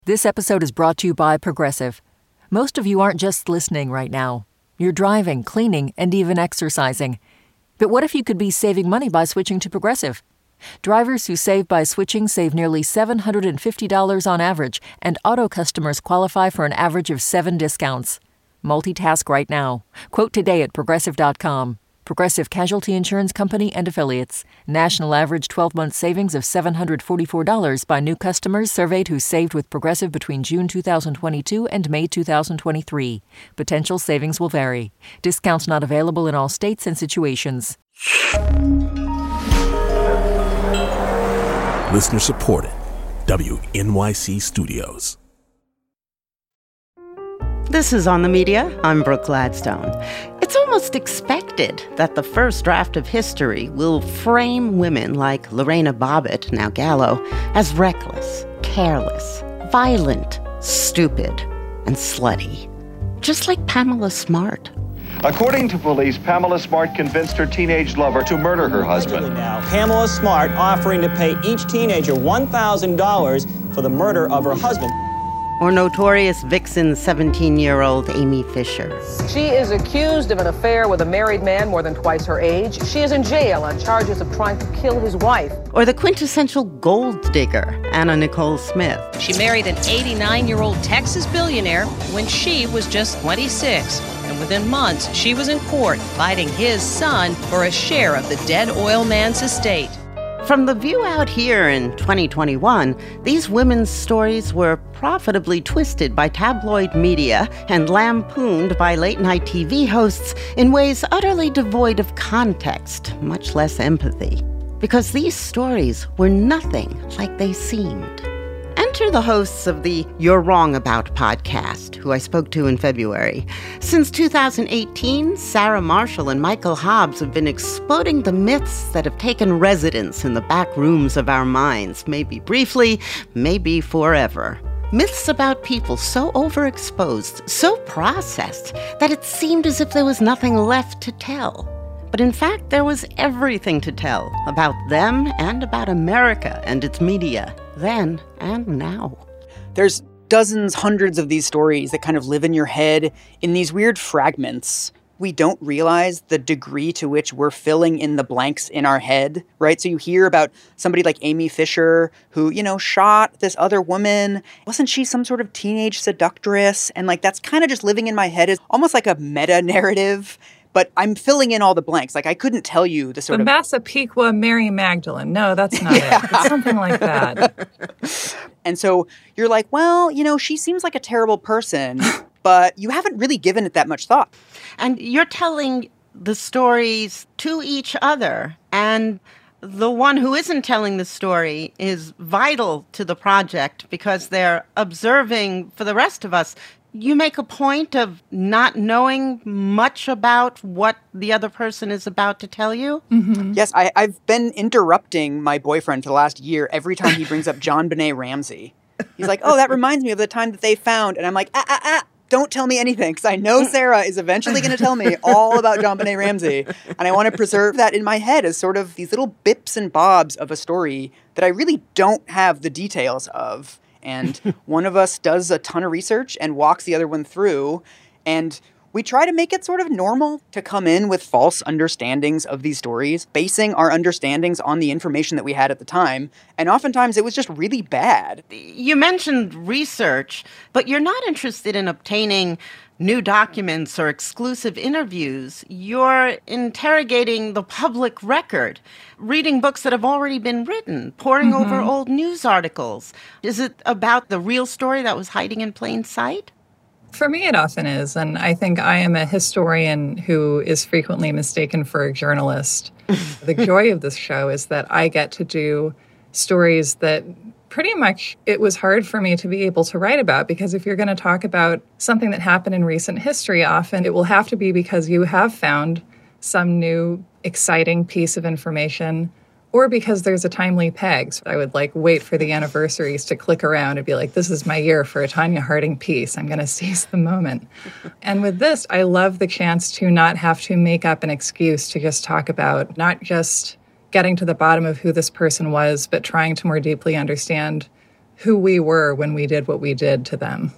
This episode is brought to you by Progressive. Most of you aren't just listening right now. You're driving, cleaning, and even exercising. But what if you could be saving money by switching to Progressive? Drivers who save by switching save nearly $750 on average, and auto customers qualify for an average of 7 discounts. Multitask right now. Quote today at Progressive.com. Progressive Casualty Insurance Company and Affiliates. National average 12-month savings of $744 by new customers surveyed who saved with Progressive between June 2022 and May 2023. Potential savings will vary. Discounts not available in all states and situations. Listener supported. WNYC Studios. This is On the Media. I'm Brooke Gladstone. It's almost expected that the first draft of history will frame women like Lorena Bobbitt, now Gallo, as reckless, careless, violent, stupid, and slutty. Just like Pamela Smart. According to police, Pamela Smart convinced her teenage lover to murder her husband. Now, Pamela Smart offering to pay each teenager $1,000 for the murder of her husband. Or notorious vixen 17-year-old Amy Fisher. She is accused of an affair with a married man more than twice her age. She is in jail on charges of trying to kill his wife. Or the quintessential gold digger, Anna Nicole Smith. She married an 89-year-old Texas billionaire when she was just 26. And within months, she was in court fighting his son for a share of the dead oil man's estate. From The View out here in 2021, these women's stories were profitably twisted by tabloid media and lampooned by late-night TV hosts in ways utterly devoid of context, much less empathy. Because these stories were nothing like they seemed. Enter the hosts of the You're Wrong About podcast, who I spoke to in February. Since 2018, Sarah Marshall and Michael Hobbs have been exploding the myths that have taken residence in the back rooms of our minds, maybe briefly, maybe forever. Myths about people so overexposed, so processed, that it seemed as if there was nothing left to tell. But in fact, there was everything to tell about them and about America and its media, then and now. There's dozens, hundreds of these stories that kind of live in your head in these weird fragments. We don't realize the degree to which we're filling in the blanks in our head, right? So you hear about somebody like Amy Fisher who, shot this other woman. Wasn't she some sort of teenage seductress? And that's kind of just living in my head as almost like a meta-narrative. But I'm filling in all the blanks. I couldn't tell you the sort of... Massapequa Mary Magdalene. No, that's not it. It's something like that. And so you're like, well, she seems like a terrible person, but you haven't really given it that much thought. And you're telling the stories to each other. And the one who isn't telling the story is vital to the project because they're observing for the rest of us. You make a point of not knowing much about what the other person is about to tell you? Mm-hmm. Yes, I've been interrupting my boyfriend for the last year every time he brings up JonBenet Ramsey. He's like, oh, that reminds me of the time that they found. And I'm like, don't tell me anything, because I know Sarah is eventually going to tell me all about JonBenet Ramsey. And I want to preserve that in my head as sort of these little bips and bobs of a story that I really don't have the details of. And one of us does a ton of research and walks the other one through. And we try to make it sort of normal to come in with false understandings of these stories, basing our understandings on the information that we had at the time. And oftentimes it was just really bad. You mentioned research, but you're not interested in obtaining new documents or exclusive interviews. You're interrogating the public record, reading books that have already been written, poring over old news articles. Is it about the real story that was hiding in plain sight? For me, it often is. And I think I am a historian who is frequently mistaken for a journalist. The joy of this show is that I get to do stories that pretty much it was hard for me to be able to write about, because if you're going to talk about something that happened in recent history, often it will have to be because you have found some new exciting piece of information or because there's a timely peg. So I would wait for the anniversaries to click around and be like, this is my year for a Tonya Harding piece. I'm going to seize the moment. And with this, I love the chance to not have to make up an excuse to just talk about not just getting to the bottom of who this person was, but trying to more deeply understand who we were when we did what we did to them.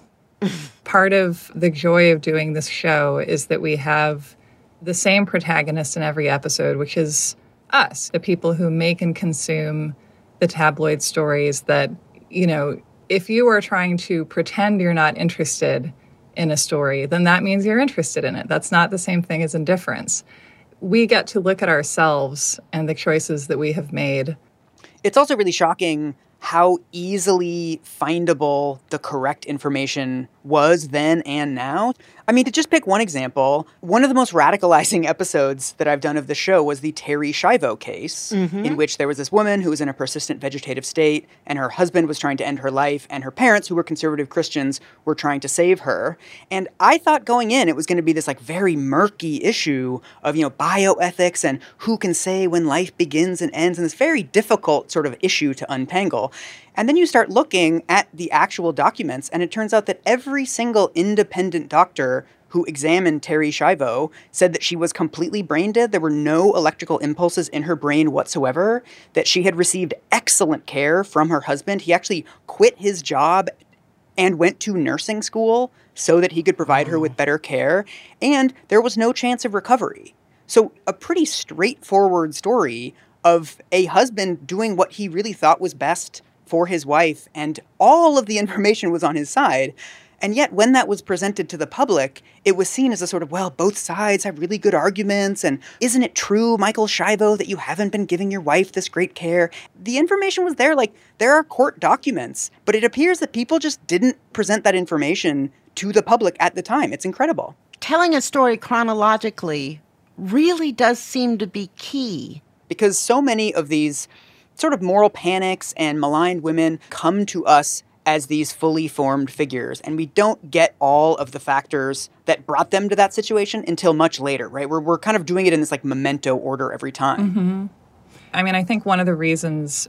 Part of the joy of doing this show is that we have the same protagonist in every episode, which is us, the people who make and consume the tabloid stories that, you know, if you are trying to pretend you're not interested in a story, then that means you're interested in it. That's not the same thing as indifference. We get to look at ourselves and the choices that we have made. It's also really shocking how easily findable the correct information was then and now. I mean, to just pick one example, one of the most radicalizing episodes that I've done of the show was the Terri Schiavo case, in which there was this woman who was in a persistent vegetative state, and her husband was trying to end her life, and her parents, who were conservative Christians, were trying to save her. And I thought going in, it was going to be this like very murky issue of, you know, bioethics and who can say when life begins and ends, and this very difficult sort of issue to untangle. And then you start looking at the actual documents, and it turns out that every single independent doctor who examined Terri Schiavo said that she was completely brain dead. There were no electrical impulses in her brain whatsoever, that she had received excellent care from her husband. He actually quit his job and went to nursing school so that he could provide her with better care, and there was no chance of recovery. So a pretty straightforward story of a husband doing what he really thought was best for his wife, and all of the information was on his side. And yet, when that was presented to the public, it was seen as a sort of, well, both sides have really good arguments, and isn't it true, Michael Schiavo, that you haven't been giving your wife this great care? The information was there, like, there are court documents, but it appears that people just didn't present that information to the public at the time. It's incredible. Telling a story chronologically really does seem to be key. Because so many of these sort of moral panics and maligned women come to us as these fully formed figures, and we don't get all of the factors that brought them to that situation until much later, right? We're kind of doing it in this like memento order every time. Mm-hmm. I mean, I think one of the reasons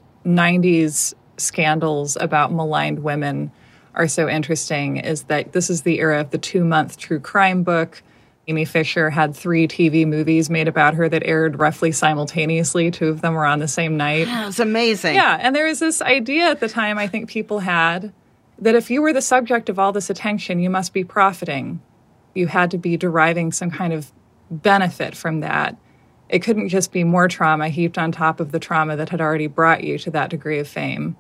90s scandals about maligned women are so interesting is that this is the era of the 2-month true crime book. Amy Fisher had 3 TV movies made about her that aired roughly simultaneously. 2 of them were on the same night. Yeah, it was amazing. Yeah, and there was this idea at the time I think people had that if you were the subject of all this attention, you must be profiting. You had to be deriving some kind of benefit from that. It couldn't just be more trauma heaped on top of the trauma that had already brought you to that degree of fame.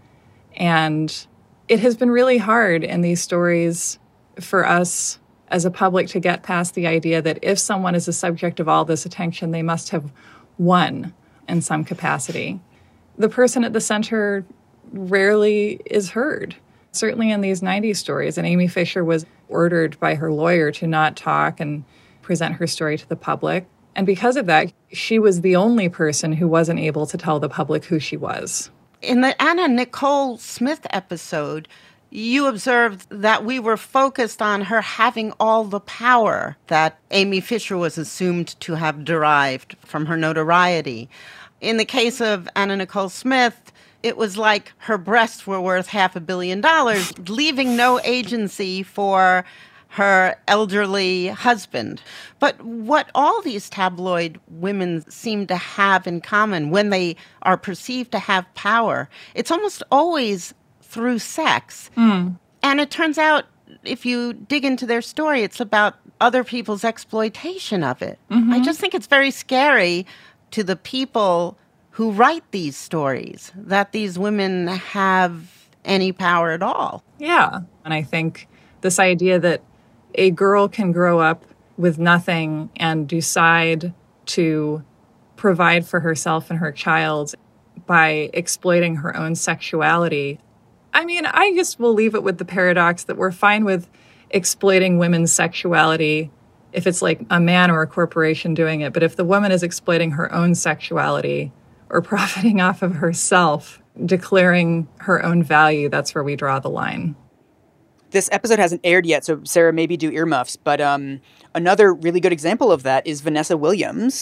And it has been really hard in these stories for us as a public to get past the idea that if someone is the subject of all this attention, they must have won in some capacity. The person at the center rarely is heard. Certainly in these 90s stories, and Amy Fisher was ordered by her lawyer to not talk and present her story to the public. And because of that, she was the only person who wasn't able to tell the public who she was. In the Anna Nicole Smith episode, you observed that we were focused on her having all the power that Amy Fisher was assumed to have derived from her notoriety. In the case of Anna Nicole Smith, it was like her breasts were worth $500 million, leaving no agency for her elderly husband. But what all these tabloid women seem to have in common when they are perceived to have power, it's almost always through sex. And it turns out, if you dig into their story, it's about other people's exploitation of it. I just think it's very scary to the people who write these stories that these women have any power at all. Yeah. And I think this idea that a girl can grow up with nothing and decide to provide for herself and her child by exploiting her own sexuality. I mean, I just will leave it with the paradox that we're fine with exploiting women's sexuality if it's like a man or a corporation doing it. But if the woman is exploiting her own sexuality or profiting off of herself, declaring her own value, that's where we draw the line. This episode hasn't aired yet, so Sarah, maybe do earmuffs. But another really good example of that is Vanessa Williams,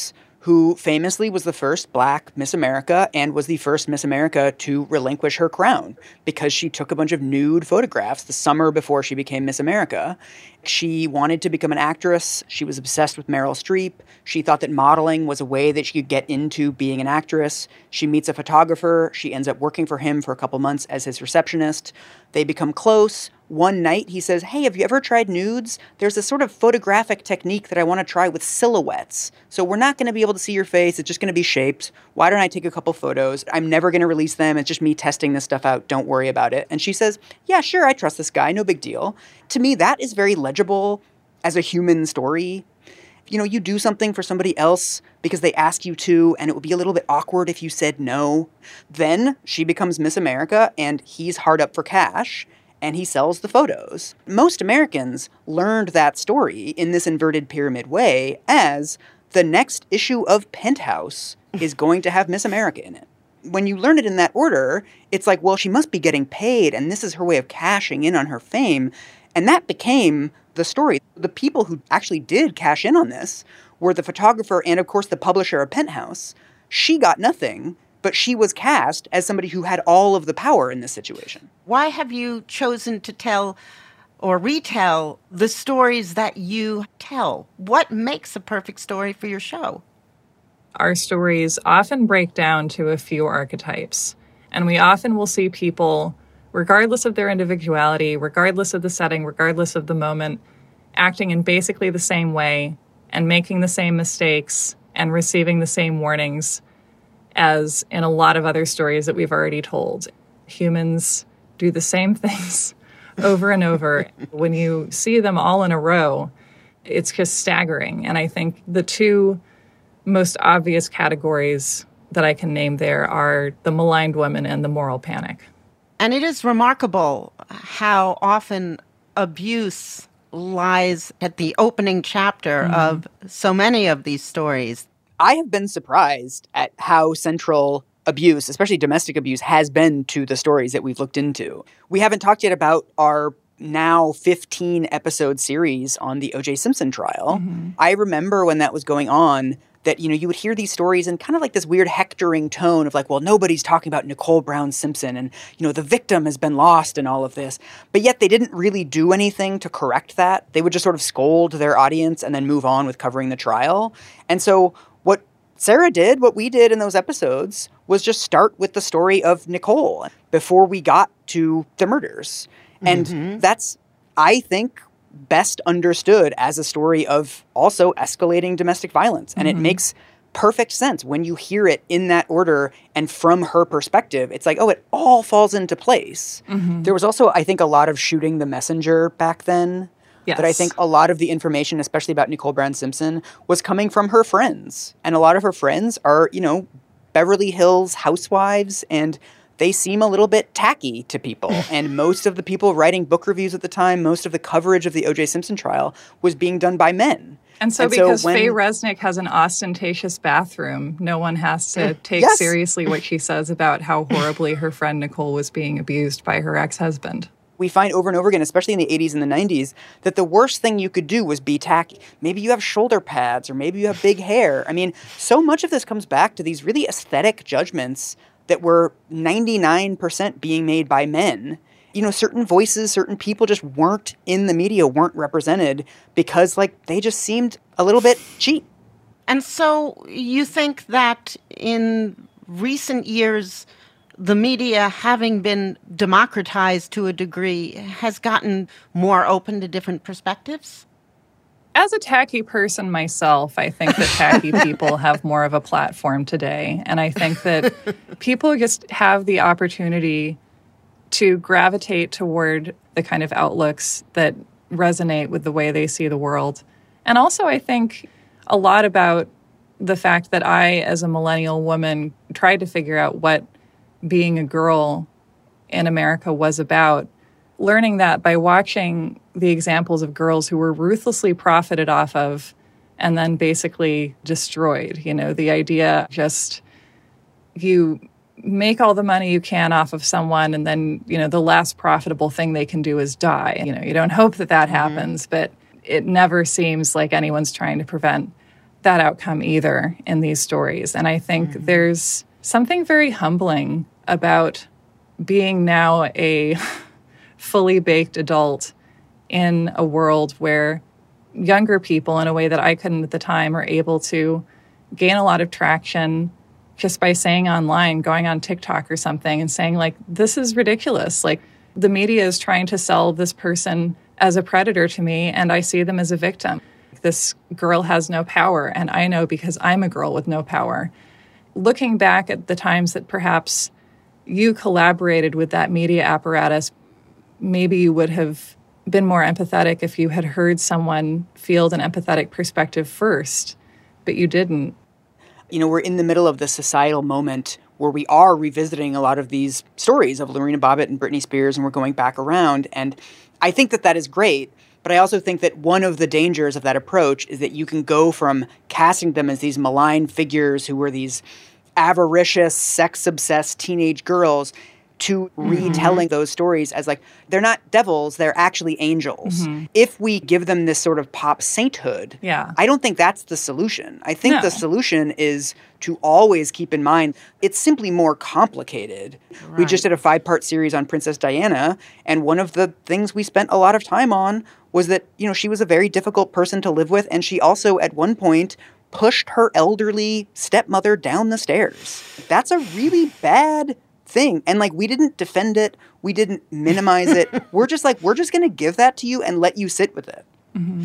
who famously was the first Black Miss America and was the first Miss America to relinquish her crown because she took a bunch of nude photographs the summer before she became Miss America. She wanted to become an actress. She was obsessed with Meryl Streep. She thought that modeling was a way that she could get into being an actress. She meets a photographer. She ends up working for him for a couple months as his receptionist. They become close. One night he says, "Hey, have you ever tried nudes? There's this sort of photographic technique that I want to try with silhouettes. So we're not going to be able to see your face. It's just going to be shaped. Why don't I take a couple photos? I'm never going to release them. It's just me testing this stuff out. Don't worry about it." And she says, "Yeah, sure, I trust this guy. No big deal." To me, that is very legible as a human story. You know, you do something for somebody else because they ask you to, and it would be a little bit awkward if you said no. Then she becomes Miss America, and he's hard up for cash, and he sells the photos. Most Americans learned that story in this inverted pyramid way as the next issue of Penthouse is going to have Miss America in it. When you learn it in that order, it's like, well, she must be getting paid, and this is her way of cashing in on her fame. And that became the story. The people who actually did cash in on this were the photographer and, of course, the publisher of Penthouse. She got nothing, but she was cast as somebody who had all of the power in this situation. Why have you chosen to tell or retell the stories that you tell? What makes a perfect story for your show? Our stories often break down to a few archetypes, and we often will see people, regardless of their individuality, regardless of the setting, regardless of the moment, acting in basically the same way and making the same mistakes and receiving the same warnings as in a lot of other stories that we've already told. Humans do the same things over and over. When you see them all in a row, it's just staggering. And I think the two most obvious categories that I can name there are the maligned woman and the moral panic. And it is remarkable how often abuse lies at the opening chapter of so many of these stories. I have been surprised at how central abuse, especially domestic abuse, has been to the stories that we've looked into. We haven't talked yet about our now 15-episode series on the O.J. Simpson trial. I remember when that was going on that, you know, you would hear these stories in kind of like this weird hectoring tone of like, well, nobody's talking about Nicole Brown Simpson and, you know, the victim has been lost in all of this. But yet they didn't really do anything to correct that. They would just sort of scold their audience and then move on with covering the trial. And so what Sarah did, what we did in those episodes, was just start with the story of Nicole before we got to the murders. And that's, I think, best understood as a story of also escalating domestic violence. And it makes perfect sense when you hear it in that order and from her perspective. It's like, oh, it all falls into place. There was also, I think, a lot of shooting the messenger back then. Yes. But I think a lot of the information, especially about Nicole Brown Simpson, was coming from her friends. And a lot of her friends are, you know, Beverly Hills housewives, and they seem a little bit tacky to people. And most of the people writing book reviews at the time, most of the coverage of the O.J. Simpson trial was being done by men. And so because Faye Resnick has an ostentatious bathroom, no one has to take seriously what she says about how horribly her friend Nicole was being abused by her ex-husband. We find over and over again, especially in the 80s and the 90s, that the worst thing you could do was be tacky. Maybe you have shoulder pads or maybe you have big hair. I mean, so much of this comes back to these really aesthetic judgments that were 99% being made by men. You know, certain voices, certain people just weren't in the media, weren't represented because, like, they just seemed a little bit cheap. And so you think that in recent years, the media, having been democratized to a degree, has gotten more open to different perspectives? As a tacky person myself, I think that tacky people have more of a platform today. And I think that people just have the opportunity to gravitate toward the kind of outlooks that resonate with the way they see the world. And also, I think a lot about the fact that I, as a millennial woman, tried to figure out what being a girl in America was about, learning that by watching the examples of girls who were ruthlessly profited off of and then basically destroyed. You know, the idea just you make all the money you can off of someone and then, you know, the last profitable thing they can do is die. You know, you don't hope that that happens, but it never seems like anyone's trying to prevent that outcome either in these stories. And I think there's something very humbling about being now a fully baked adult in a world where younger people, in a way that I couldn't at the time, are able to gain a lot of traction just by saying online, going on TikTok or something and saying, like, this is ridiculous. Like, the media is trying to sell this person as a predator to me, and I see them as a victim. This girl has no power, and I know because I'm a girl with no power. Looking back at the times that perhaps you collaborated with that media apparatus, maybe you would have been more empathetic if you had heard someone field an empathetic perspective first, but you didn't. You know, we're in the middle of the societal moment where we are revisiting a lot of these stories of Lorena Bobbitt and Britney Spears, and we're going back around. And I think that is great. But I also think that one of the dangers of that approach is that you can go from casting them as these malign figures who were these avaricious, sex-obsessed teenage girls to retelling those stories as, like, they're not devils, they're actually angels. If we give them this sort of pop sainthood, I don't think that's the solution. I think the solution is to always keep in mind it's simply more complicated. Right. We just did a 5-part series on Princess Diana, and one of the things we spent a lot of time on was that, you know, she was a very difficult person to live with, and she also, at one point, pushed her elderly stepmother down the stairs. That's a really bad thing. And, like, we didn't defend it. We didn't minimize it. We're just going to give that to you and let you sit with it.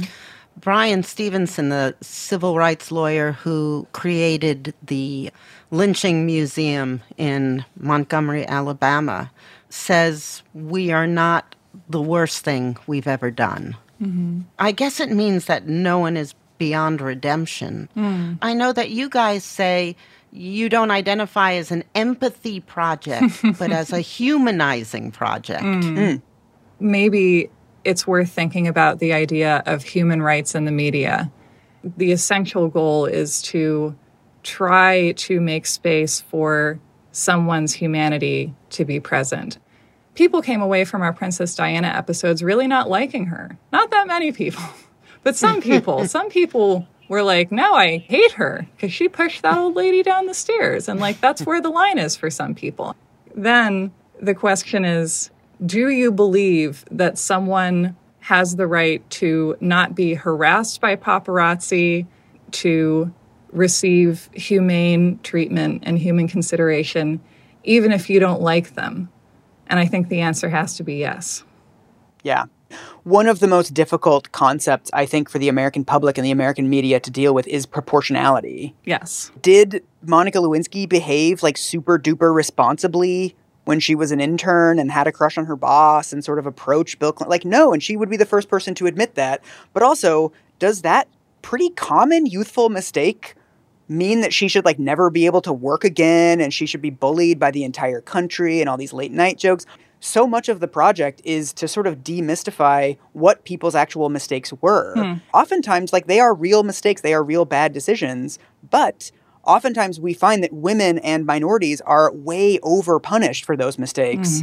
Brian Stevenson, the civil rights lawyer who created the lynching museum in Montgomery, Alabama, says we are not the worst thing we've ever done. I guess it means that no one is beyond redemption. I know that you guys say you don't identify as an empathy project, but as a humanizing project. Maybe it's worth thinking about the idea of human rights in the media. The essential goal is to try to make space for someone's humanity to be present. People came away from our Princess Diana episodes really not liking her. Not that many people, but some people. Some people were like, no, I hate her because she pushed that old lady down the stairs. And, like, that's where the line is for some people. Then the question is, do you believe that someone has the right to not be harassed by paparazzi, to receive humane treatment and human consideration, even if you don't like them? And I think the answer has to be yes. Yeah. One of the most difficult concepts, I think, for the American public and the American media to deal with is proportionality. Yes. Did Monica Lewinsky behave, like, super duper responsibly when she was an intern and had a crush on her boss and sort of approached Bill Clinton? Like, no, and she would be the first person to admit that. But also, does that pretty common youthful mistake mean that she should, like, never be able to work again and she should be bullied by the entire country and all these late night jokes? So much of the project is to sort of demystify what people's actual mistakes were. Oftentimes, like, they are real mistakes. They are real bad decisions. But oftentimes we find that women and minorities are way over-punished for those mistakes.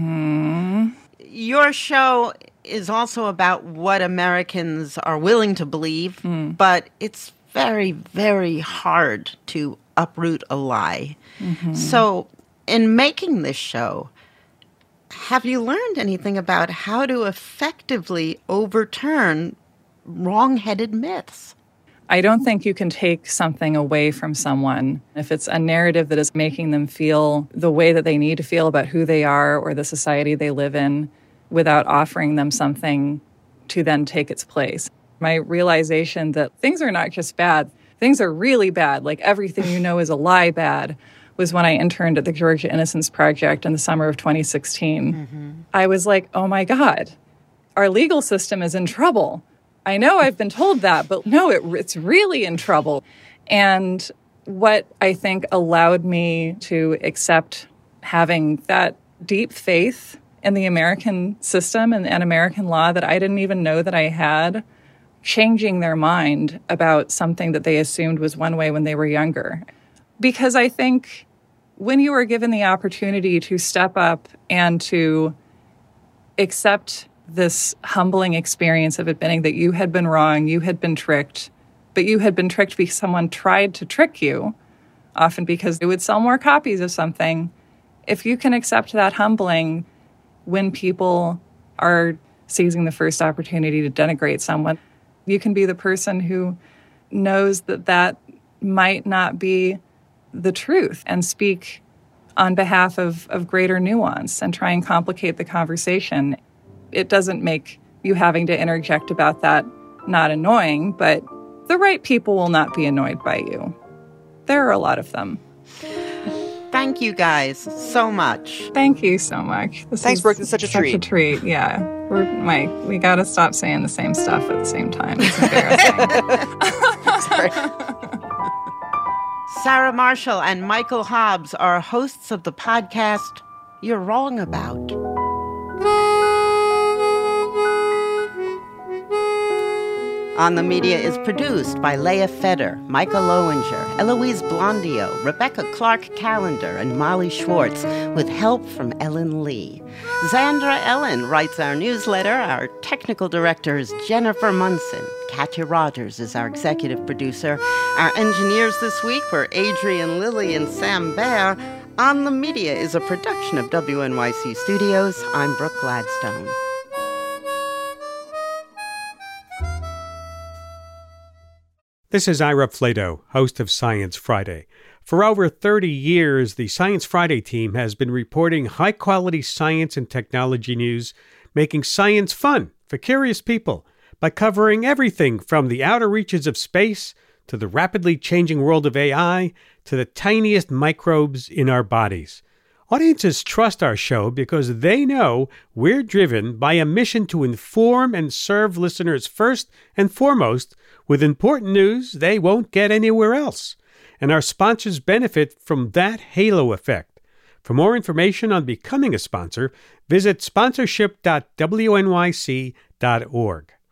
Your show is also about what Americans are willing to believe, but it's very, very hard to uproot a lie. So in making this show, have you learned anything about how to effectively overturn wrong-headed myths? I don't think you can take something away from someone if it's a narrative that is making them feel the way that they need to feel about who they are or the society they live in without offering them something to then take its place. My realization that things are not just bad, things are really bad, like everything you know is a lie bad, was when I interned at the Georgia Innocence Project in the summer of 2016. I was like, oh my God, our legal system is in trouble. I know I've been told that, but no, it's really in trouble. And what I think allowed me to accept having that deep faith in the American system and American law that I didn't even know that I had, changing their mind about something that they assumed was one way when they were younger. Because I think when you are given the opportunity to step up and to accept this humbling experience of admitting that you had been wrong, you had been tricked, but you had been tricked because someone tried to trick you, often because it would sell more copies of something. If you can accept that humbling when people are seizing the first opportunity to denigrate someone, you can be the person who knows that that might not be the truth and speak on behalf of greater nuance and try and complicate the conversation. It doesn't make you having to interject about that not annoying, but the right people will not be annoyed by you. There are a lot of them. Thank you guys so much. Thank you so much. Thanks, Brooke. It's such a treat. Such a treat, yeah. We got to stop saying the same stuff at the same time. It's embarrassing. Sorry. Sarah Marshall and Michael Hobbs are hosts of the podcast You're Wrong About. On the Media is produced by Leah Feder, Michael Lowinger, Eloise Blondio, Rebecca Clark Callender, and Molly Schwartz, with help from Ellen Lee. Zandra Ellen writes our newsletter. Our technical director is Jennifer Munson. Katya Rogers is our executive producer. Our engineers this week were Adrian Lilly and Sam Baer. On the Media is a production of WNYC Studios. I'm Brooke Gladstone. This is Ira Flato, host of Science Friday. For over 30 years, the Science Friday team has been reporting high-quality science and technology news, making science fun for curious people by covering everything from the outer reaches of space to the rapidly changing world of AI to the tiniest microbes in our bodies. Audiences trust our show because they know we're driven by a mission to inform and serve listeners first and foremost with important news they won't get anywhere else. And our sponsors benefit from that halo effect. For more information on becoming a sponsor, visit sponsorship.wnyc.org.